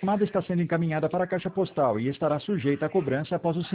chamada está sendo encaminhada para a caixa postal e estará sujeita a cobrança após o